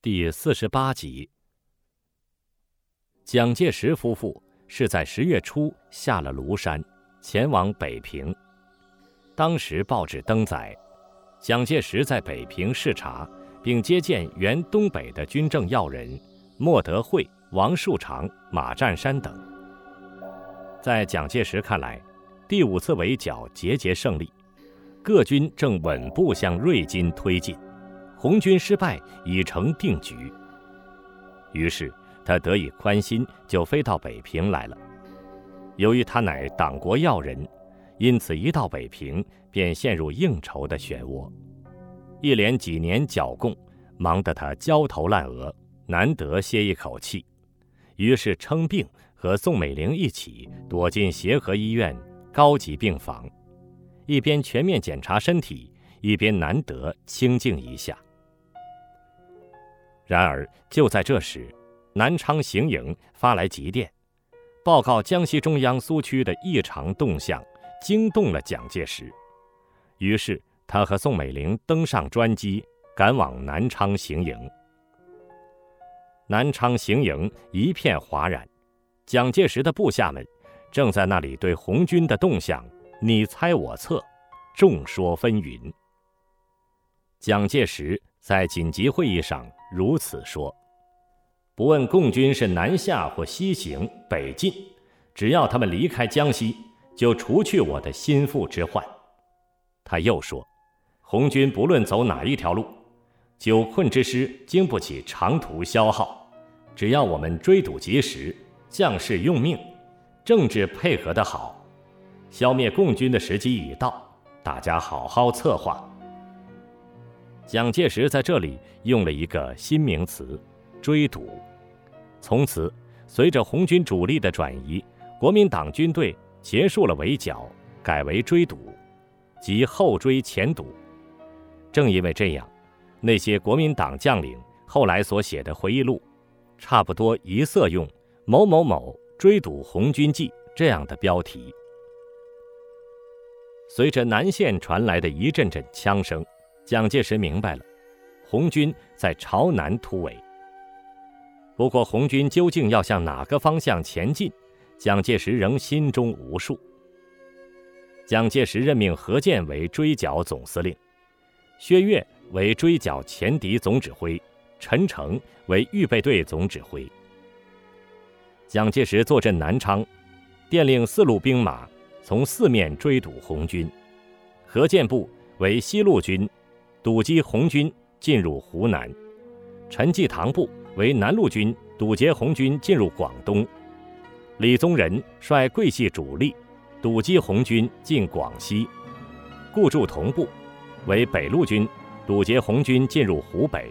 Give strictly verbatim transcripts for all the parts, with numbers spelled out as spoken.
第四十八集。蒋介石夫妇是在十月初下了庐山，前往北平。当时报纸登载，蒋介石在北平视察，并接见原东北的军政要人莫德惠、王树常、马占山等。在蒋介石看来，第五次围剿节节胜利，各军正稳步向瑞金推进，红军失败已成定局。于是他得以宽心，就飞到北平来了。由于他乃党国要人，因此一到北平便陷入应酬的漩涡，一连几年剿共，忙得他焦头烂额，难得歇一口气。于是称病和宋美龄一起躲进协和医院高级病房，一边全面检查身体，一边难得清静一下。然而就在这时，南昌行营发来急电，报告江西中央苏区的异常动向，惊动了蒋介石。于是他和宋美龄登上专机，赶往南昌行营。南昌行营一片哗然，蒋介石的部下们正在那里对红军的动向你猜我测，众说纷纭。蒋介石在紧急会议上如此说：不问共军是南下或西行、北进，只要他们离开江西，就除去我的心腹之患。他又说，红军不论走哪一条路，久困之师经不起长途消耗，只要我们追堵及时，将士用命，政治配合得好，消灭共军的时机已到，大家好好策划。蒋介石在这里用了一个新名词，追堵。从此，随着红军主力的转移，国民党军队结束了围剿，改为追堵，即后追前堵。正因为这样，那些国民党将领后来所写的回忆录，差不多一色用某某某追堵红军记这样的标题。随着南线传来的一阵阵枪声，蒋介石明白了，红军在朝南突围。不过红军究竟要向哪个方向前进，蒋介石仍心中无数。蒋介石任命何键为追剿总司令，薛岳为追剿前敌总指挥，陈诚为预备队总指挥。蒋介石坐镇南昌，电令四路兵马从四面追堵红军。何键部为西路军，堵击红军进入湖南；陈济棠部为南路军，堵截红军进入广东；李宗仁率桂系主力，堵击红军进广西；顾祝同部为北路军，堵截红军进入湖北。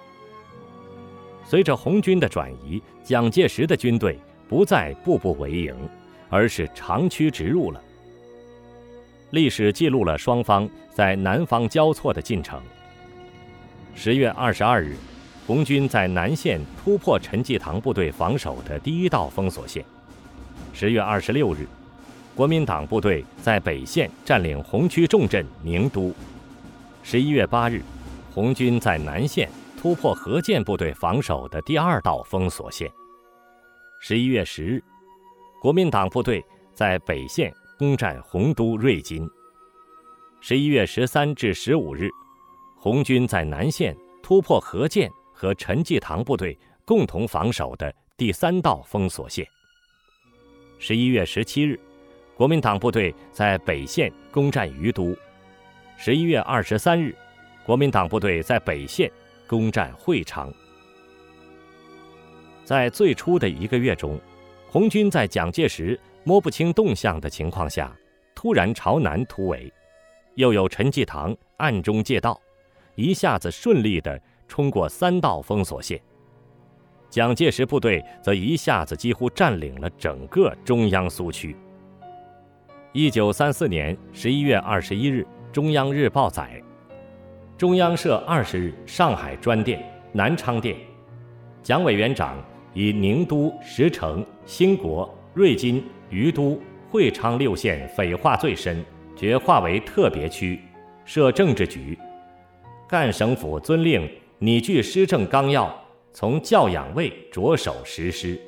随着红军的转移，蒋介石的军队不再步步为营，而是长驱直入了。历史记录了双方在南方交错的进程。十月二十二日，红军在南线突破陈济棠部队防守的第一道封锁线。十月二十六日，国民党部队在北线占领红区重镇宁都。十一月八日，红军在南线突破何键部队防守的第二道封锁线。十一月十日，国民党部队在北线攻占洪都、瑞金。十一月十三至十五日，红军在南线突破何键和陈济棠部队共同防守的第三道封锁线。十一月十七日，国民党部队在北线攻占于都。十一月二十三日，国民党部队在北线攻占会昌。在最初的一个月中，红军在蒋介石摸不清动向的情况下，突然朝南突围，又有陈济棠暗中借道，一下子顺利地冲过三道封锁线。蒋介石部队则一下子几乎占领了整个中央苏区。一九三四年十一月二十一日，中央日报载，中央社二十日上海专电、南昌电，蒋委员长以宁都、石城、兴国、瑞金、于都、会昌六县匪化最深，决划为特别区，设政治局。赣省府遵令拟具施政纲要， 从教养位着手实施。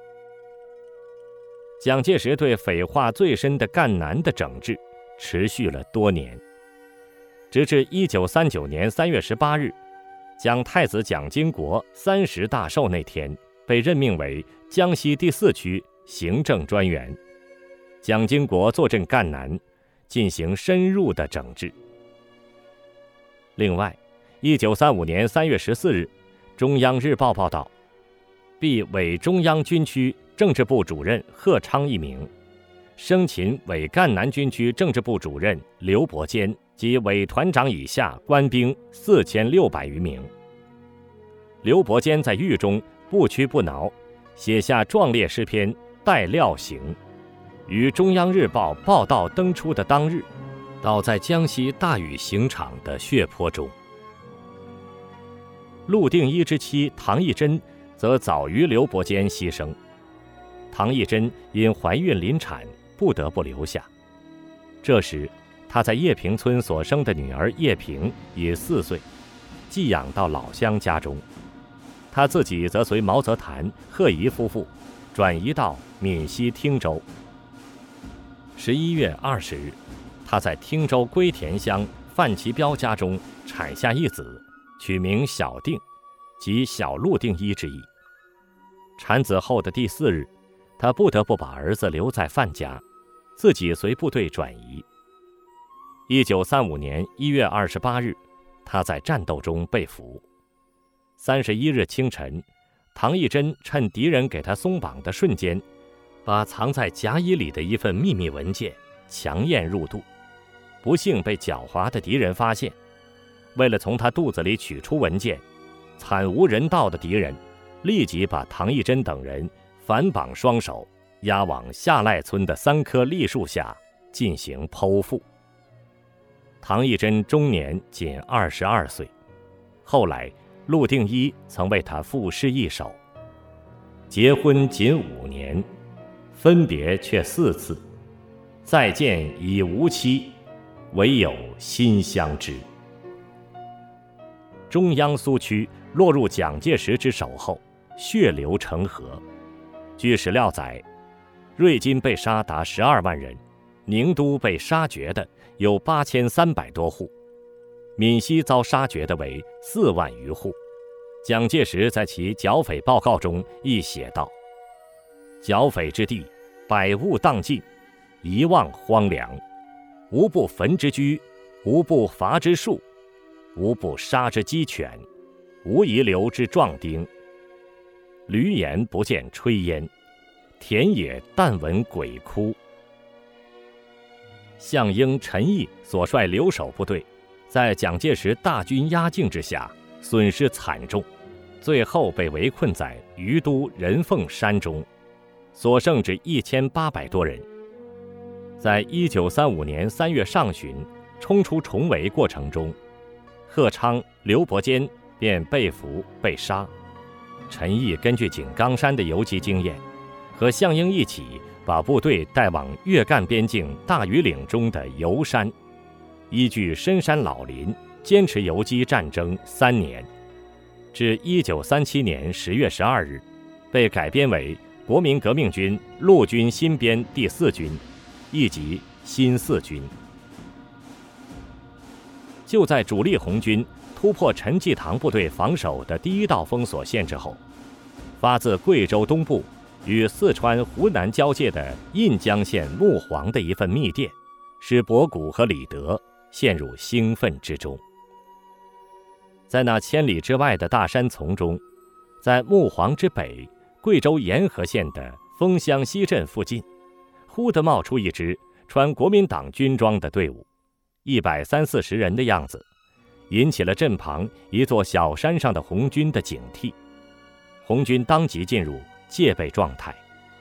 蒋介石对匪化最深的赣南的整治持续了多年，直至一九三九年三月十八日，蒋太子蒋经国三十大寿那天，被任命为江西第四区行政专员。蒋经国坐镇赣南，进行深入的整治。另外，一九三五年三月十四日，中央日报报道，毕委中央军区政治部主任贺昌一名，生擒伪赣南军区政治部主任刘伯坚及伪团长以下官兵四千六百余名。刘伯坚在狱中不屈不挠，写下壮烈诗篇《待料行》，于中央日报报道登出的当日，倒在江西大禹刑场的血泊中。陆定一之妻唐义珍则早于刘伯坚牺牲。唐义珍因怀孕临产，不得不留下。这时，她在叶平村所生的女儿叶平已四岁，寄养到老乡家中。她自己则随毛泽谭、贺仪夫妇转移到闽西汀州。十一月二十日，她在汀州归田乡范其彪家中产下一子，取名小定，即小陆定一之意。产子后的第四日，他不得不把儿子留在范家，自己随部队转移。一九三五年一月二十八日，他在战斗中被俘。三十一日清晨，唐义珍趁敌人给他松绑的瞬间，把藏在甲乙里的一份秘密文件强咽入肚，不幸被狡猾的敌人发现。为了从他肚子里取出文件，惨无人道的敌人立即把唐义珍等人反绑双手，押往下赖村的三棵栗树下进行剖腹。唐义珍终年仅二十二岁，后来陆定一曾为他赋诗一首：结婚仅五年，分别却四次，再见已无期，唯有心相知。中央苏区落入蒋介石之手后，血流成河。据史料载，瑞金被杀达十二万人，宁都被杀绝的有八千三百多户，闽西遭杀绝的为四万余户。蒋介石在其剿匪报告中亦写道：剿匪之地，百物荡尽，一望荒凉，无不焚之居，无不伐之树，无不杀之鸡犬，无遗留之壮丁。驴言不见炊烟，田野但闻鬼哭。项英、陈毅所率留守部队，在蒋介石大军压境之下，损失惨重，最后被围困在于都人凤山中，所剩只一千八百多人。在一九三五年三月上旬冲出重围过程中，贺昌、刘伯坚便被俘被杀。陈毅根据井冈山的游击经验，和项英一起把部队带往粤赣边境大庾岭中的油山，依据深山老林，坚持游击战争三年，至一九三七年十月十二日，被改编为国民革命军陆军新编第四军，亦即新四军。就在主力红军突破陈济棠部队防守的第一道封锁线之后，发自贵州东部与四川、湖南交界的印江县木黄的一份密电，使博古和李德陷入兴奋之中。在那千里之外的大山丛中，在木黄之北贵州沿河县的枫乡西镇附近，忽地冒出一支穿国民党军装的队伍，一百三四十人的样子，引起了镇旁一座小山上的红军的警惕。红军当即进入戒备状态。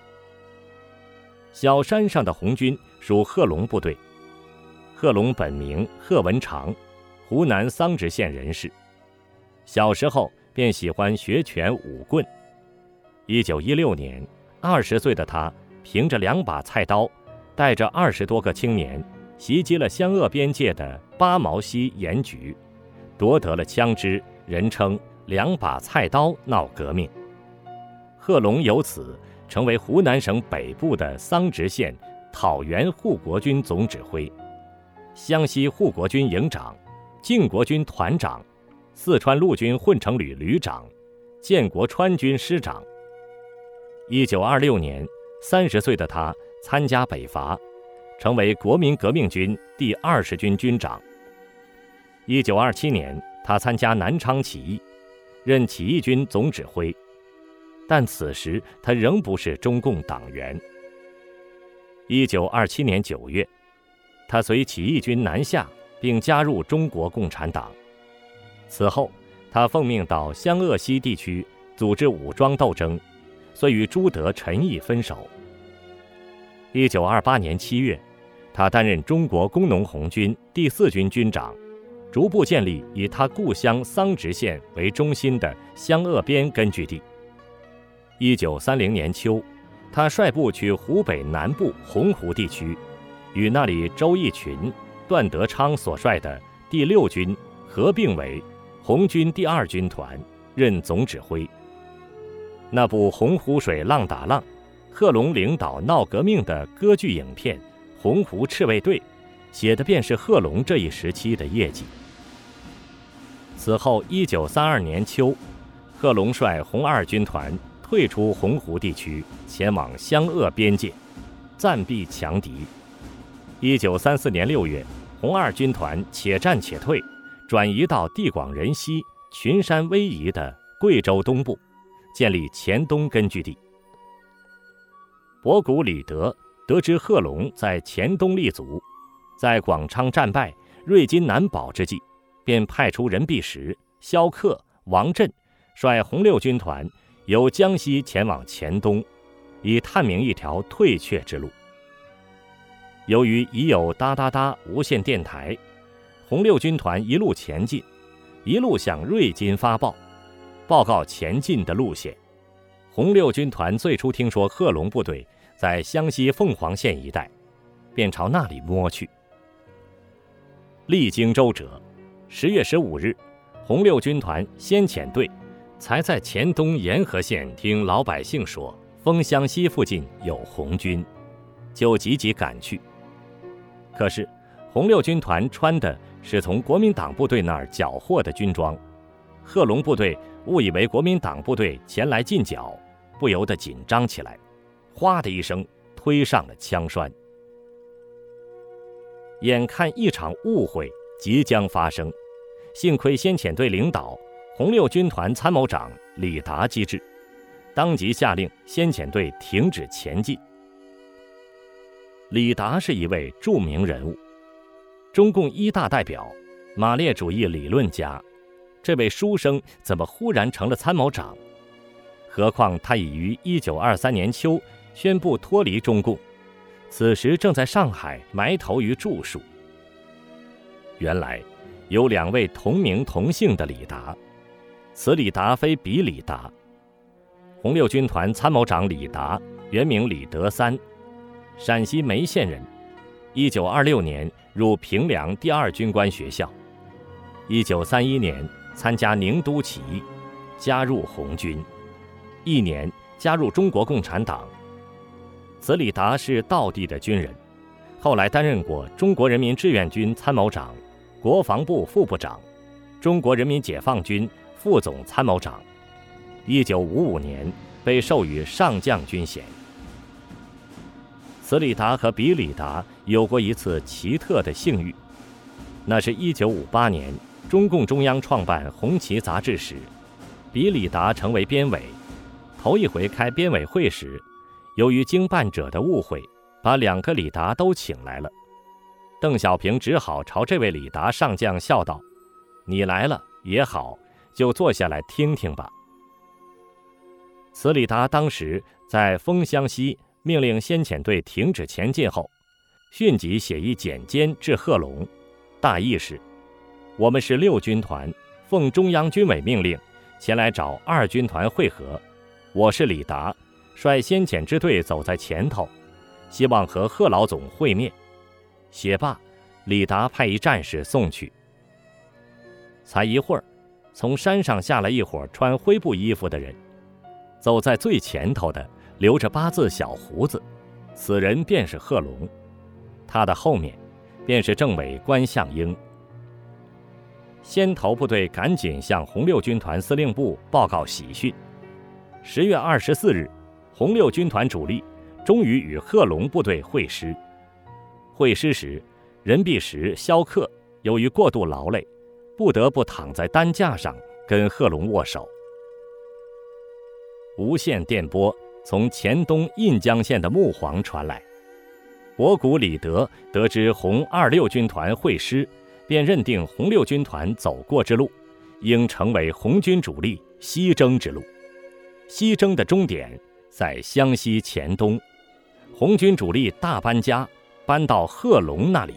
小山上的红军属贺龙部队，贺龙本名贺文长，湖南桑植县人士。小时候便喜欢学拳舞棍。一九一六年，二十岁的他凭着两把菜刀，带着二十多个青年，袭击了湘鄂边界的八毛溪盐局，夺得了枪支，人称两把菜刀闹革命。贺龙由此成为湖南省北部的桑植县讨袁护国军总指挥，湘西护国军营长，靖国军团长，四川陆军混成旅旅长，建国川军师长。一九二六年，三十岁的他参加北伐，成为国民革命军第二十军军长。一九二七年，他参加南昌起义，任起义军总指挥，但此时他仍不是中共党员。一九二七年九月，他随起义军南下，并加入中国共产党。此后，他奉命到湘鄂西地区组织武装斗争，遂与朱德、陈毅分手。一九二八年七月，他担任中国工农红军第四军军长，逐步建立以他故乡桑植县为中心的湘鄂边根据地。一九三零年秋，他率部去湖北南部洪湖地区，与那里周逸群、段德昌所率的第六军合并为红军第二军团，任总指挥。那部洪湖水浪打浪，贺龙领导闹革命的歌剧影片《洪湖赤卫队》，写的便是贺龙这一时期的业绩。此后一九三二年秋，贺龙率红二军团退出洪湖地区，前往湘鄂边界，暂避强敌。一九三四年六月，红二军团且战且退，转移到地广人稀、群山逶迤的贵州东部，建立黔东根据地。博古李德得知贺龙在黔东立足，在广昌战败、瑞金难保之际，便派出任弼时、萧克、王震率红六军团由江西前往黔东，以探明一条退却之路。由于已有哒哒哒无线电台，红六军团一路前进，一路向瑞金发报，报告前进的路线。红六军团最初听说贺龙部队在湘西凤凰县一带，便朝那里摸去。历经周折，十月十五日，红六军团先遣队才在黔东沿河县听老百姓说丰湘西附近有红军，就急急赶去。可是红六军团穿的是从国民党部队那儿缴获的军装，贺龙部队误以为国民党部队前来进剿，不由得紧张起来，哗的一声推上了枪栓。眼看一场误会即将发生，幸亏先遣队领导红六军团参谋长李达机智，当即下令先遣队停止前进。李达是一位著名人物，中共一大代表，马列主义理论家。这位书生怎么忽然成了参谋长？何况他已于一九二三年秋宣布脱离中共，此时正在上海埋头于著述。原来有两位同名同姓的李达，此李达非彼李达。红六军团参谋长李达原名李德三，陕西眉县人，一九二六年入平凉第二军官学校，一九三一年参加宁都起义，加入红军，一年加入中国共产党。此李达是道地的军人，后来担任过中国人民志愿军参谋长、国防部副部长、中国人民解放军副总参谋长。一九五五年被授予上将军衔。此李达和彼李达有过一次奇特的幸遇，那是一九五八年中共中央创办《红旗》杂志时，彼李达成为编委。头一回开编委会时，由于经办者的误会，把两个李达都请来了。邓小平只好朝这位李达上将笑道：“你来了也好，就坐下来听听吧。”此李达当时在丰湘西命令先遣队停止前进后，迅即写一简笺致贺龙，大意是：我们是六军团，奉中央军委命令前来找二军团会合，我是李达，率先遣支队走在前头，希望和贺老总会面。写罢，李达派一战士送去。才一会儿， 从山上下来一伙穿灰布衣服的人，走在最前头的留着八字小胡子，此人便是贺龙，他的后面便是政委关向英。先头部队赶紧向红六军团司令部报告喜讯。十月二十四日，红六军团主力终于与贺龙部队会师。会师时，任弼时、萧克由于过度劳累，不得不躺在担架上跟贺龙握手。无线电波从黔东印江县的木黄传来，博古李德得知红二六军团会师，便认定红六军团走过之路应成为红军主力西征之路，西征的终点在湘西黔东，红军主力大搬家，搬到贺龙那里。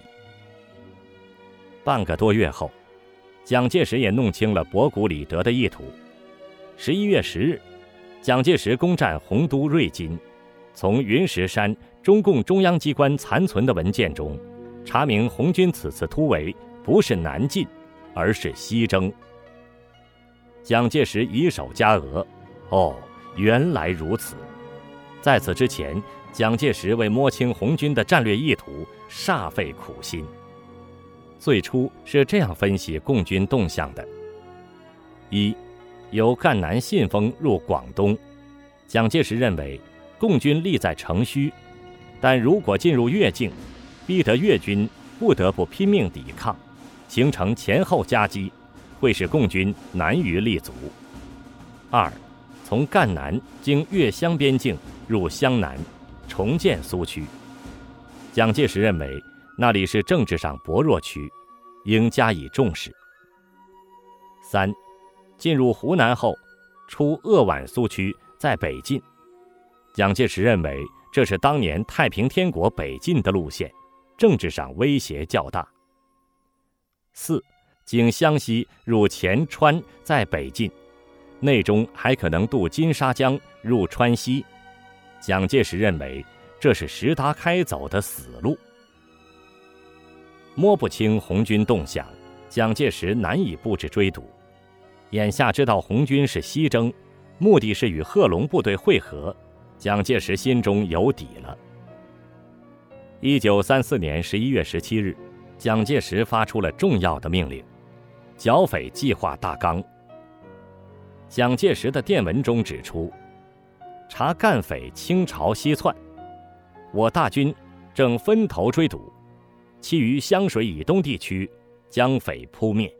半个多月后，蒋介石也弄清了博古李德的意图。十一月十日，蒋介石攻占洪都瑞金，从云石山中共中央机关残存的文件中，查明红军此次突围不是南进，而是西征。蒋介石以手加额，哦，原来如此。在此之前，蒋介石为摸清红军的战略意图，煞费苦心。最初是这样分析共军动向的：一，由赣南信丰入广东，蒋介石认为共军立在城虚，但如果进入越境，逼得越军不得不拼命抵抗，形成前后夹击，会使共军难于立足。二，从赣南经粤湘边境入湘南，重建苏区。蒋介石认为那里是政治上薄弱区，应加以重视。三，进入湖南后，出鄂皖苏区，在北进。蒋介石认为这是当年太平天国北进的路线，政治上威胁较大。四，经湘西入黔川，在北进，内中还可能渡金沙江入川西。蒋介石认为这是石达开走的死路。摸不清红军动向，蒋介石难以布置追堵。眼下知道红军是西征，目的是与贺龙部队会合，蒋介石心中有底了。一九三四年十一月十七日，蒋介石发出了重要的命令：剿匪计划大纲。蒋介石的电文中指出，查赣匪倾巢西窜，我大军正分头追堵，其余湘水以东地区将匪扑灭。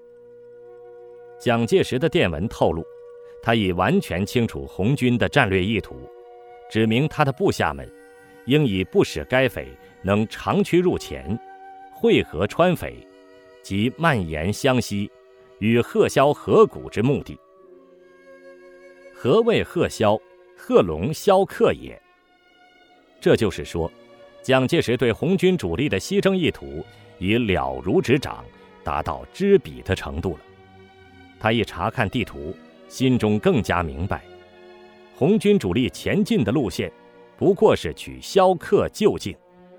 蒋介石的电文透露，他已完全清楚红军的战略意图，指明他的部下们应以不使该匪能长驱入黔，会合川匪，及蔓延湘西，与贺萧合谷之目的。何谓贺萧？贺龙、萧克也。这就是说，蒋介石对红军主力的西征意图已了如指掌，达到知彼的程度了。他一查看地图，心中更加明白，红军主力前进的路线不过是取萧克就近。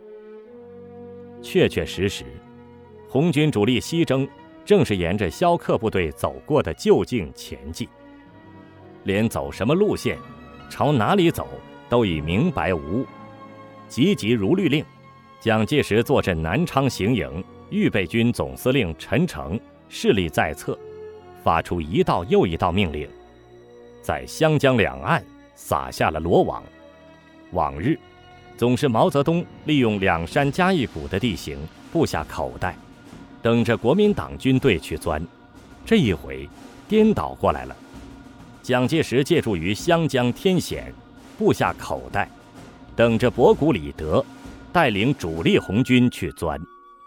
确确实实，红军主力西征正是沿着萧克部队走过的旧径前进，连走什么路线，朝哪里走都已明白无误。急急如律令，蒋介石坐镇南昌行营，预备军总司令陈诚势力在侧，发出一道又一道命令，在湘江两岸撒下了罗网。往日总是毛泽东利用两山夹一谷的地形布下口袋，等着国民党军队去钻。这一回颠倒过来了，蒋介石借助于湘江天险，布下口袋，等着博古李德带领主力红军去钻。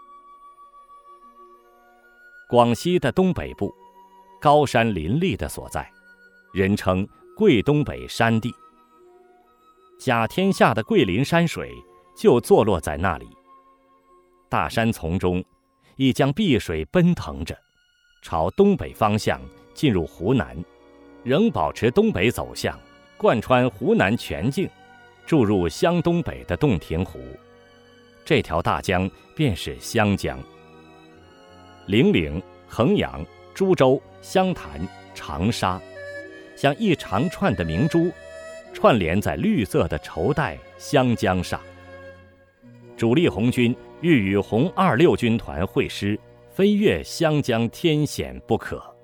广西的东北部，高山林立的所在，人称桂东北山地。甲天下的桂林山水就坐落在那里。大山丛中，一江碧水奔腾着，朝东北方向进入湖南，仍保持东北走向，贯穿湖南全境，注入湘东北的洞庭湖。这条大江便是湘江。零陵、衡阳、 株洲、湘潭、长沙，像一长串的明珠，串联在绿色的绸带湘江上。主力红军欲与红二六军团会师，非越湘江天险不可。